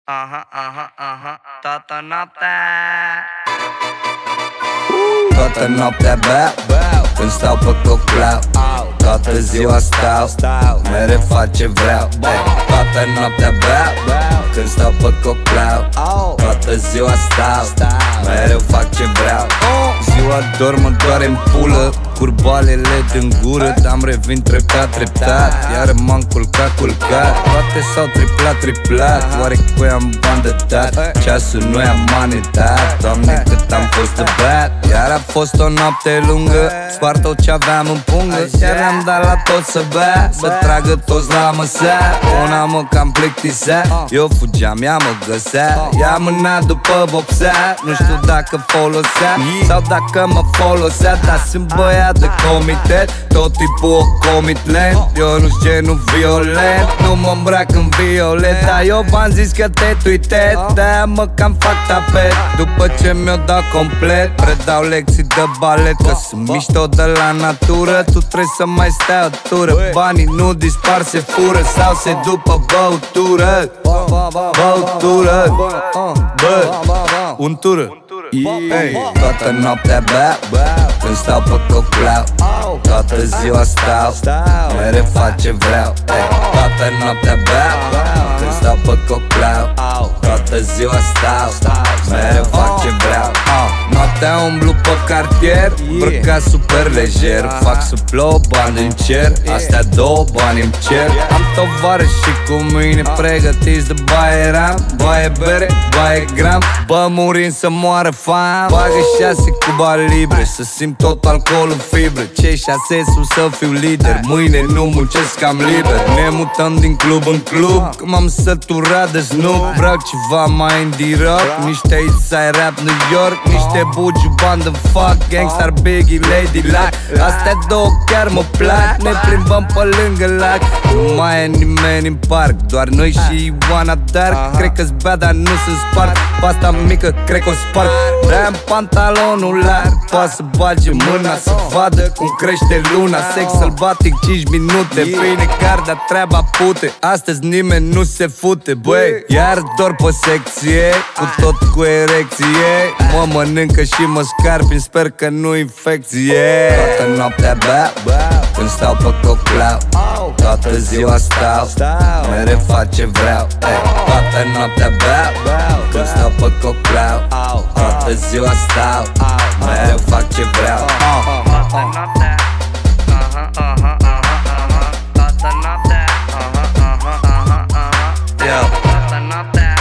Toată noaptea. Toată noaptea beau, când stau pe coclau. Toată ziua stau, mereu fac ce vreau. Toată noaptea beau, când stau pe coclau. Toată ziua stau, mereu fac ce vreau. Ziua dorm, mă doare în pulă, curbalele din gură. Dar-mi revin treptat, iar m-am culcat. Toate s-au triplat, oare cu am bani de dat? Ceasul nu i-am manetat, Doamne cât am fost de bat. Iar a fost o noapte lungă, spart tot ce aveam în pungă. Iar le-am dat la toți să bea, să tragă toți la măsea. Una mă cam plictisea, eu fugeam, ea mă găsea. Ea mâna după vopsea, nu știu dacă folosea sau dacă mă folosea. Dar sunt băiat de comitet, tot tipul o comitlen. Eu nu-s genul violent, nu mă îmbrac în violet. Dar eu v-am zis că te tuitet, de-aia mă cam fac tapet. După ce mi-o dau complet, predau lecții de balet. Că sunt mișto de la natură, tu trebuie să mai stai o tură. Banii nu dispar, se fură sau se după băutură. Băutură, bă, untură. Toată noaptea beau, când stau pe coclau. Toată ziua stau, mereu fac ce vreau. Toată noaptea beau, când stau pe coclau. Toată ziua stau, mereu fac ce vreau. Noaptea umblu pe cartier, îmbrăcat super lejer. Fac să plouă bani din cer, astea două bani îmi cer. Am tovarăși cu mine pregătiți de baie ram, baie bere, baie gram. Bă, murim să moară fam. Bagă 6 cuba libre, să simt tot alcoolul fibre. Cei 6 sunt să fiu lider, mâine nu muncesc, am liber. Ne mutăm din club în club, că m-am săturat de Snoop. Vreau ceva mai indie rock, niște inside rap New York, niște bugiu, bandă, fuck, gangstar, Biggie, Lady Luck. Astea două chiar mă plac, ne plimbăm pe lângă lac. Nu mai e nimeni în parc, doar noi și Ioana Dark. Cred că-s bea, dar nu sunt spart, pasta mică, cred că o sparg. De-aia-n pantalonul larg, poate să bage mâna, să vadă cum crește luna. Sex sălbatic, 5 minute, bine garda, treaba pute. Astăzi nimeni nu se fute, băi. Iar dor pe secție, cu tot cu erecție. Mă mănâncă și mă scarpin, sper că nu infecție. Toată noaptea beau, când stau pe coclau. Toată ziua stau, mereu fac ce vreau. Toată noaptea beau, când stau pe coclau. Toată ziua stau, mereu fac ce vreau. Toată noaptea. Toată noaptea. Toată noaptea.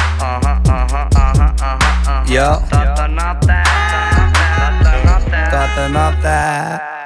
Yo, Toată noaptea. toată noaptea.